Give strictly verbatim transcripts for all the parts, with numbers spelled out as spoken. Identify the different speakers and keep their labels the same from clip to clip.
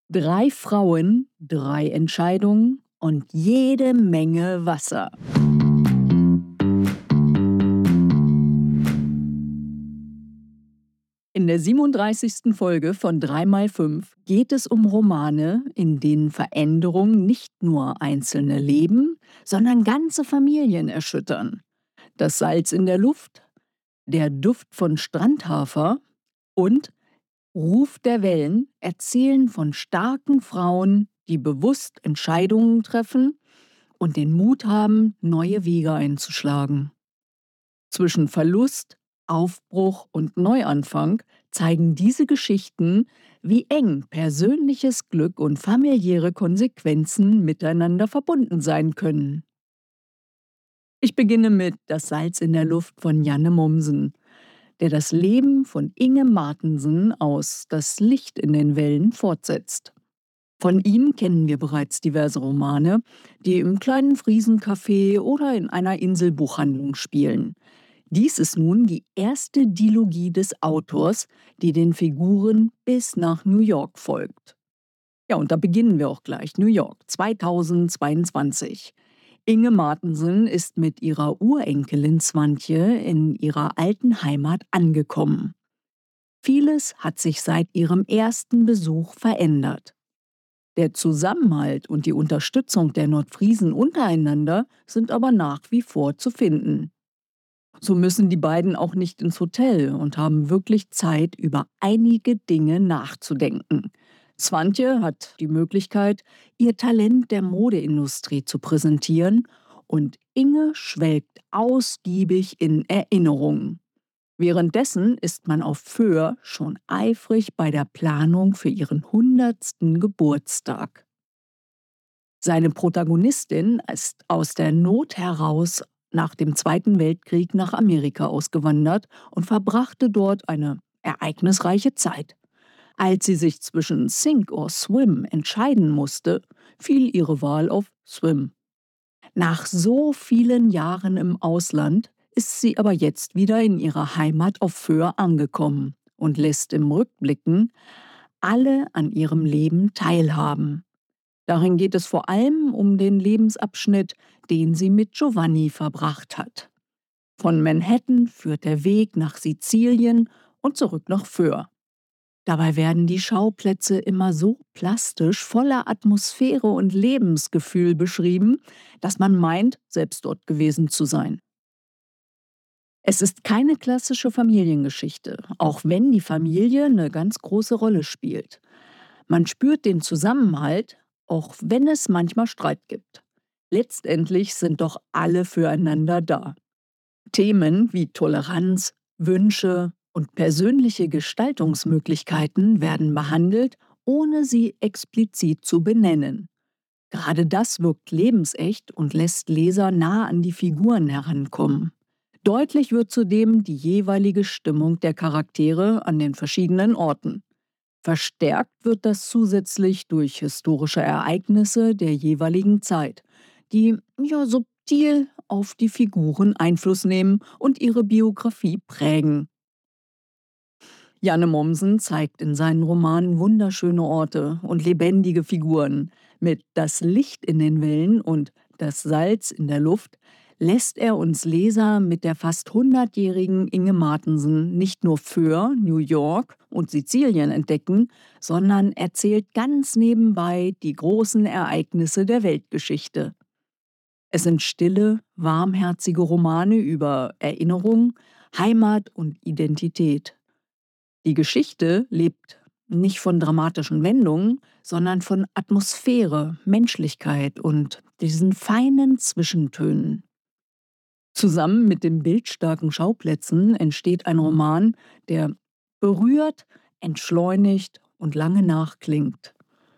Speaker 1: Drei Frauen, drei Entscheidungen und jede Menge Wasser. In der siebenunddreißigsten Folge von drei mal fünf geht es um Romane, in denen Veränderungen nicht nur einzelne Leben, sondern ganze Familien erschüttern. Das Salz in der Luft, der Duft von Strandhafer und Ruf der Wellen erzählen von starken Frauen, die bewusst Entscheidungen treffen und den Mut haben, neue Wege einzuschlagen. Zwischen Verlust, Aufbruch und Neuanfang zeigen diese Geschichten, wie eng persönliches Glück und familiäre Konsequenzen miteinander verbunden sein können. Ich beginne mit Das Salz in der Luft von Janne Mommsen, der das Leben von Inge Martensen aus Das Licht in den Wellen fortsetzt. Von ihm kennen wir bereits diverse Romane, die im kleinen Friesencafé oder in einer Inselbuchhandlung spielen. Dies ist nun die erste Dilogie des Autors, die den Figuren bis nach New York folgt. Ja, und da beginnen wir auch gleich. New York, zweitausendzweiundzwanzig. Inge Martensen ist mit ihrer Urenkelin Swantje in ihrer alten Heimat angekommen. Vieles hat sich seit ihrem ersten Besuch verändert. Der Zusammenhalt und die Unterstützung der Nordfriesen untereinander sind aber nach wie vor zu finden. So müssen die beiden auch nicht ins Hotel und haben wirklich Zeit, über einige Dinge nachzudenken. Swantje hat die Möglichkeit, ihr Talent der Modeindustrie zu präsentieren und Inge schwelgt ausgiebig in Erinnerungen. Währenddessen ist man auf Föhr schon eifrig bei der Planung für ihren hundertsten Geburtstag. Seine Protagonistin ist aus der Not heraus nach dem Zweiten Weltkrieg nach Amerika ausgewandert und verbrachte dort eine ereignisreiche Zeit. Als sie sich zwischen Sink or Swim entscheiden musste, fiel ihre Wahl auf Swim. Nach so vielen Jahren im Ausland ist sie aber jetzt wieder in ihrer Heimat auf Föhr angekommen und lässt im Rückblicken alle an ihrem Leben teilhaben. Darin geht es vor allem um den Lebensabschnitt, den sie mit Giovanni verbracht hat. Von Manhattan führt der Weg nach Sizilien und zurück nach Föhr. Dabei werden die Schauplätze immer so plastisch, voller Atmosphäre und Lebensgefühl beschrieben, dass man meint, selbst dort gewesen zu sein. Es ist keine klassische Familiengeschichte, auch wenn die Familie eine ganz große Rolle spielt. Man spürt den Zusammenhalt, auch wenn es manchmal Streit gibt. Letztendlich sind doch alle füreinander da. Themen wie Toleranz, Wünsche und persönliche Gestaltungsmöglichkeiten werden behandelt, ohne sie explizit zu benennen. Gerade das wirkt lebensecht und lässt Leser nah an die Figuren herankommen. Deutlich wird zudem die jeweilige Stimmung der Charaktere an den verschiedenen Orten. Verstärkt wird das zusätzlich durch historische Ereignisse der jeweiligen Zeit, die ja subtil auf die Figuren Einfluss nehmen und ihre Biografie prägen. Janne Mommsen zeigt in seinen Romanen wunderschöne Orte und lebendige Figuren. Mit Das Licht in den Wellen und Das Salz in der Luft lässt er uns Leser mit der fast hundertjährigen Inge Martensen nicht nur Föhr, New York und Sizilien entdecken, sondern erzählt ganz nebenbei die großen Ereignisse der Weltgeschichte. Es sind stille, warmherzige Romane über Erinnerung, Heimat und Identität. Die Geschichte lebt nicht von dramatischen Wendungen, sondern von Atmosphäre, Menschlichkeit und diesen feinen Zwischentönen. Zusammen mit den bildstarken Schauplätzen entsteht ein Roman, der berührt, entschleunigt und lange nachklingt.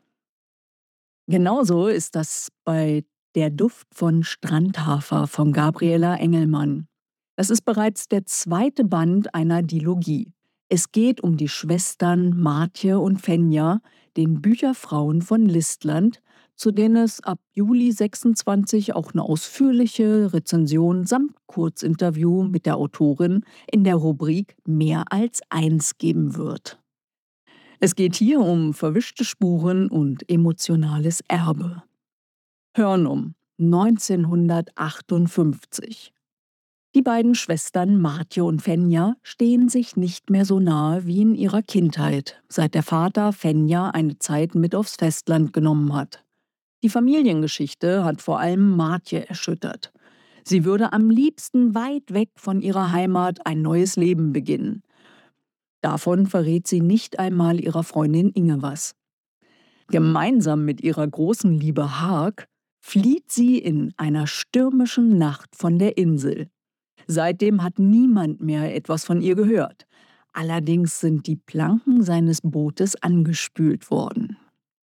Speaker 1: Genauso ist das bei Der Duft von Strandhafer von Gabriela Engelmann. Das ist bereits der zweite Band einer Dilogie. Es geht um die Schwestern Martje und Fenja, den Bücherfrauen von Listland, zu denen es ab Juli sechsundzwanzig auch eine ausführliche Rezension samt Kurzinterview mit der Autorin in der Rubrik Mehr als eins geben wird. Es geht hier um verwischte Spuren und emotionales Erbe. Hörnum, neunzehnhundertachtundfünfzig. Die beiden Schwestern Martje und Fenja stehen sich nicht mehr so nahe wie in ihrer Kindheit, seit der Vater Fenja eine Zeit mit aufs Festland genommen hat. Die Familiengeschichte hat vor allem Martje erschüttert. Sie würde am liebsten weit weg von ihrer Heimat ein neues Leben beginnen. Davon verrät sie nicht einmal ihrer Freundin Inge was. Gemeinsam mit ihrer großen Liebe Haag flieht sie in einer stürmischen Nacht von der Insel. Seitdem hat niemand mehr etwas von ihr gehört. Allerdings sind die Planken seines Bootes angespült worden.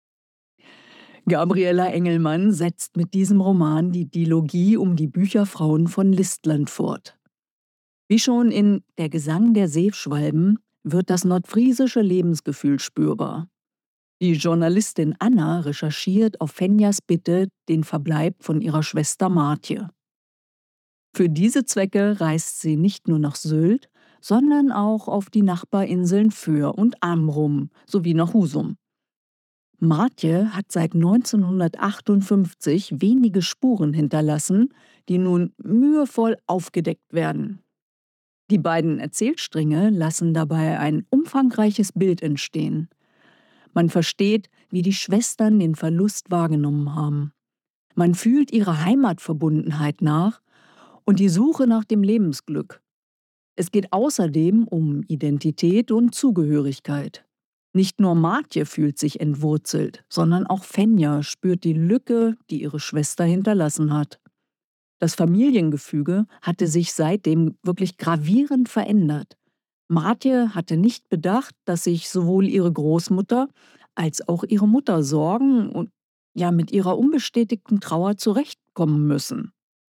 Speaker 1: Gabriela Engelmann setzt mit diesem Roman die Dilogie um die Bücherfrauen von Listland fort. Wie schon in Der Gesang der Seeschwalben wird das nordfriesische Lebensgefühl spürbar. Die Journalistin Anna recherchiert auf Fenjas Bitte den Verbleib von ihrer Schwester Martje. Für diese Zwecke reist sie nicht nur nach Sylt, sondern auch auf die Nachbarinseln Föhr und Amrum sowie nach Husum. Martje hat seit neunzehnhundertachtundfünfzig wenige Spuren hinterlassen, die nun mühevoll aufgedeckt werden. Die beiden Erzählstränge lassen dabei ein umfangreiches Bild entstehen. Man versteht, wie die Schwestern den Verlust wahrgenommen haben. Man fühlt ihre Heimatverbundenheit nach und die Suche nach dem Lebensglück. Es geht außerdem um Identität und Zugehörigkeit. Nicht nur Martje fühlt sich entwurzelt, sondern auch Fenja spürt die Lücke, die ihre Schwester hinterlassen hat. Das Familiengefüge hatte sich seitdem wirklich gravierend verändert. Martje hatte nicht bedacht, dass sich sowohl ihre Großmutter als auch ihre Mutter sorgen und ja mit ihrer unbestätigten Trauer zurechtkommen müssen.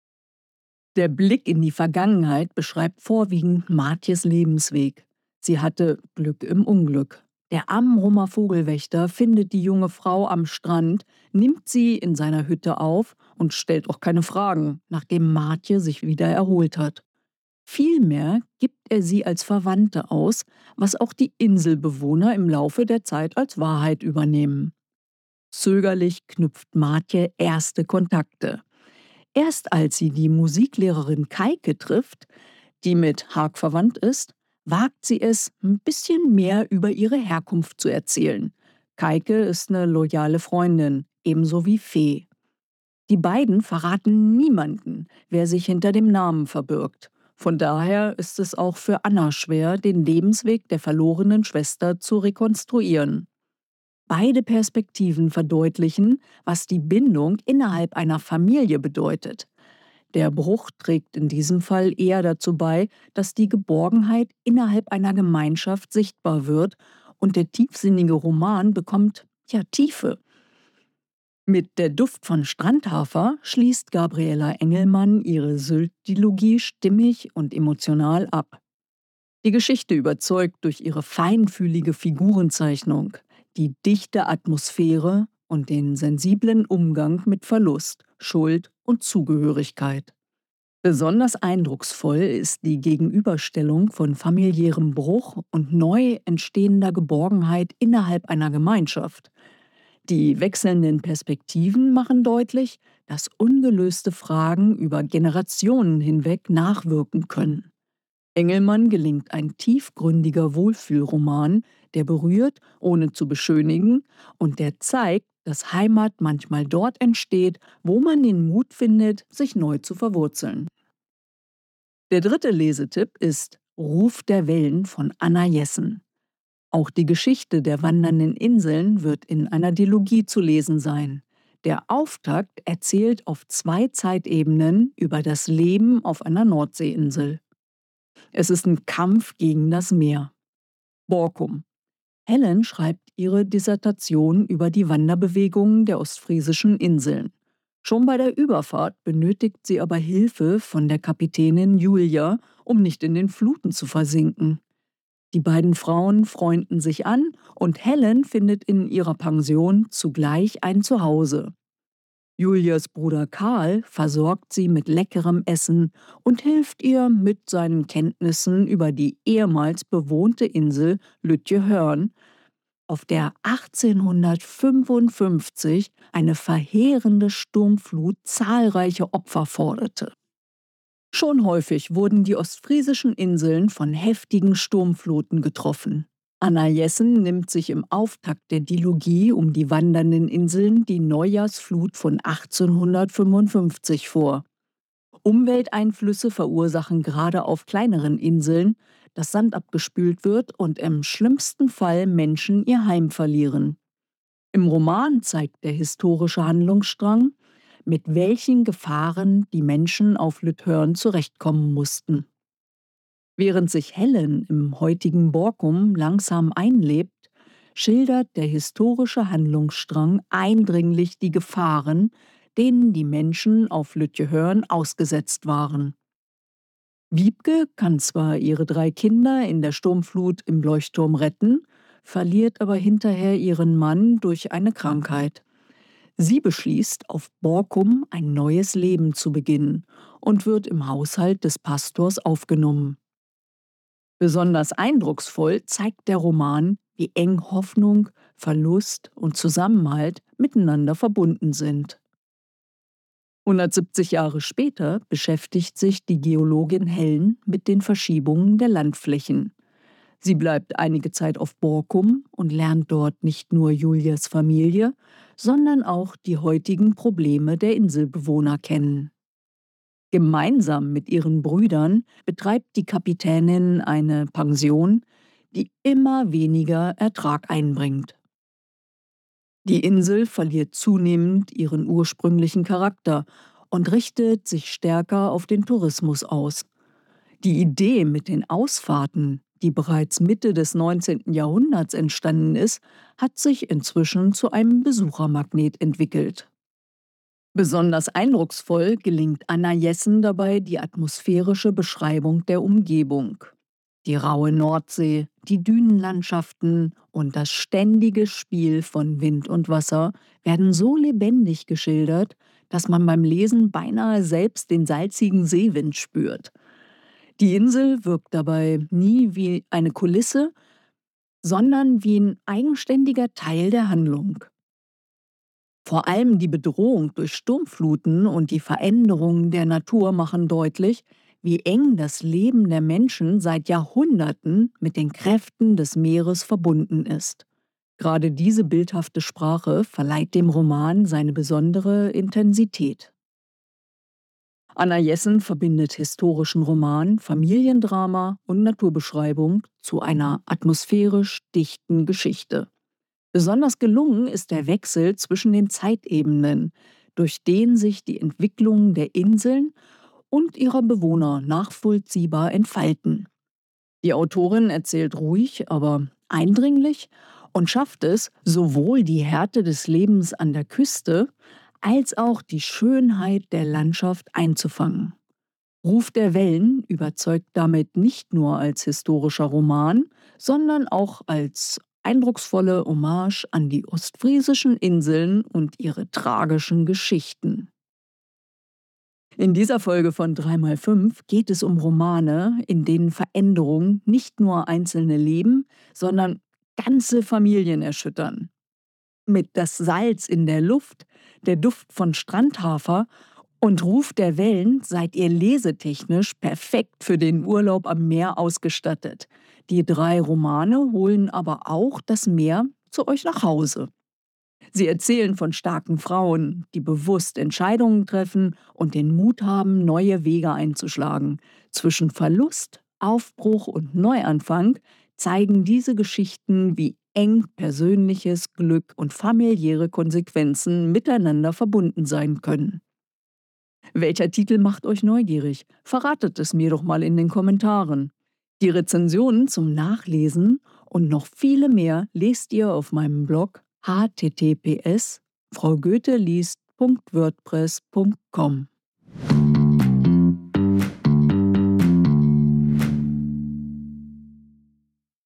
Speaker 1: Der Blick in die Vergangenheit beschreibt vorwiegend Martjes Lebensweg. Sie hatte Glück im Unglück. Der Amrumer Vogelwächter findet die junge Frau am Strand, nimmt sie in seiner Hütte auf und stellt auch keine Fragen, nachdem Martje sich wieder erholt hat. Vielmehr gibt er sie als Verwandte aus, was auch die Inselbewohner im Laufe der Zeit als Wahrheit übernehmen. Zögerlich knüpft Martje erste Kontakte. Erst als sie die Musiklehrerin Kaike trifft, die mit Haag verwandt ist, wagt sie es, ein bisschen mehr über ihre Herkunft zu erzählen. Kaike ist eine loyale Freundin, ebenso wie Fee. Die beiden verraten niemanden, wer sich hinter dem Namen verbirgt. Von daher ist es auch für Anna schwer, den Lebensweg der verlorenen Schwester zu rekonstruieren. Beide Perspektiven verdeutlichen, was die Bindung innerhalb einer Familie bedeutet. Der Bruch trägt in diesem Fall eher dazu bei, dass die Geborgenheit innerhalb einer Gemeinschaft sichtbar wird und der tiefsinnige Roman bekommt ja Tiefe. Mit Der Duft von Strandhafer schließt Gabriela Engelmann ihre Sylt-Dilogie stimmig und emotional ab. Die Geschichte überzeugt durch ihre feinfühlige Figurenzeichnung, die dichte Atmosphäre und den sensiblen Umgang mit Verlust, Schuld und Zugehörigkeit. Besonders eindrucksvoll ist die Gegenüberstellung von familiärem Bruch und neu entstehender Geborgenheit innerhalb einer Gemeinschaft. Die wechselnden Perspektiven machen deutlich, dass ungelöste Fragen über Generationen hinweg nachwirken können. Engelmann gelingt ein tiefgründiger Wohlfühlroman, der berührt, ohne zu beschönigen, und der zeigt, dass Heimat manchmal dort entsteht, wo man den Mut findet, sich neu zu verwurzeln. Der dritte Lesetipp ist Ruf der Wellen von Anna Jessen. Auch die Geschichte der wandernden Inseln wird in einer Dilogie zu lesen sein. Der Auftakt erzählt auf zwei Zeitebenen über das Leben auf einer Nordseeinsel. Es ist ein Kampf gegen das Meer. Borkum. Helen schreibt ihre Dissertation über die Wanderbewegungen der ostfriesischen Inseln. Schon bei der Überfahrt benötigt sie aber Hilfe von der Kapitänin Julia, um nicht in den Fluten zu versinken. Die beiden Frauen freunden sich an und Helen findet in ihrer Pension zugleich ein Zuhause. Julias Bruder Karl versorgt sie mit leckerem Essen und hilft ihr mit seinen Kenntnissen über die ehemals bewohnte Insel Lütje Hörn, auf der achtzehnhundertfünfundfünfzig eine verheerende Sturmflut zahlreiche Opfer forderte. Schon häufig wurden die ostfriesischen Inseln von heftigen Sturmfluten getroffen. Anna Jessen nimmt sich im Auftakt der Dilogie um die wandernden Inseln die Neujahrsflut von achtzehnhundertfünfundfünfzig vor. Umwelteinflüsse verursachen gerade auf kleineren Inseln, dass Sand abgespült wird und im schlimmsten Fall Menschen ihr Heim verlieren. Im Roman zeigt der historische Handlungsstrang, mit welchen Gefahren die Menschen auf Lütthörn zurechtkommen mussten. Während sich Helen im heutigen Borkum langsam einlebt, schildert der historische Handlungsstrang eindringlich die Gefahren, denen die Menschen auf Lütthörn ausgesetzt waren. Wiebke kann zwar ihre drei Kinder in der Sturmflut im Leuchtturm retten, verliert aber hinterher ihren Mann durch eine Krankheit. Sie beschließt, auf Borkum ein neues Leben zu beginnen und wird im Haushalt des Pastors aufgenommen. Besonders eindrucksvoll zeigt der Roman, wie eng Hoffnung, Verlust und Zusammenhalt miteinander verbunden sind. hundertsiebzig Jahre später beschäftigt sich die Geologin Helen mit den Verschiebungen der Landflächen. Sie bleibt einige Zeit auf Borkum und lernt dort nicht nur Julias Familie, sondern auch die heutigen Probleme der Inselbewohner kennen. Gemeinsam mit ihren Brüdern betreibt die Kapitänin eine Pension, die immer weniger Ertrag einbringt. Die Insel verliert zunehmend ihren ursprünglichen Charakter und richtet sich stärker auf den Tourismus aus. Die Idee mit den Ausfahrten, die bereits Mitte des neunzehnten Jahrhunderts entstanden ist, hat sich inzwischen zu einem Besuchermagnet entwickelt. Besonders eindrucksvoll gelingt Anna Jessen dabei die atmosphärische Beschreibung der Umgebung. Die raue Nordsee, die Dünenlandschaften und das ständige Spiel von Wind und Wasser werden so lebendig geschildert, dass man beim Lesen beinahe selbst den salzigen Seewind spürt. Die Insel wirkt dabei nie wie eine Kulisse, sondern wie ein eigenständiger Teil der Handlung. Vor allem die Bedrohung durch Sturmfluten und die Veränderungen der Natur machen deutlich, wie eng das Leben der Menschen seit Jahrhunderten mit den Kräften des Meeres verbunden ist. Gerade diese bildhafte Sprache verleiht dem Roman seine besondere Intensität. Anna Jessen verbindet historischen Roman, Familiendrama und Naturbeschreibung zu einer atmosphärisch dichten Geschichte. Besonders gelungen ist der Wechsel zwischen den Zeitebenen, durch den sich die Entwicklung der Inseln und ihrer Bewohner nachvollziehbar entfalten. Die Autorin erzählt ruhig, aber eindringlich und schafft es, sowohl die Härte des Lebens an der Küste als auch die Schönheit der Landschaft einzufangen. Ruf der Wellen überzeugt damit nicht nur als historischer Roman, sondern auch als eindrucksvolle Hommage an die ostfriesischen Inseln und ihre tragischen Geschichten. In dieser Folge von drei mal fünf geht es um Romane, in denen Veränderungen nicht nur einzelne Leben, sondern ganze Familien erschüttern. Mit Das Salz in der Luft, der Duft von Strandhafer und Ruf der Wellen seid ihr lesetechnisch perfekt für den Urlaub am Meer ausgestattet. Die drei Romane holen aber auch das Meer zu euch nach Hause. Sie erzählen von starken Frauen, die bewusst Entscheidungen treffen und den Mut haben, neue Wege einzuschlagen. Zwischen Verlust, Aufbruch und Neuanfang zeigen diese Geschichten, wie eng persönliches Glück und familiäre Konsequenzen miteinander verbunden sein können. Welcher Titel macht euch neugierig? Verratet es mir doch mal in den Kommentaren. Die Rezensionen zum Nachlesen und noch viele mehr lest ihr auf meinem Blog h t t p s punkt frau goethe liest punkt wordpress punkt com.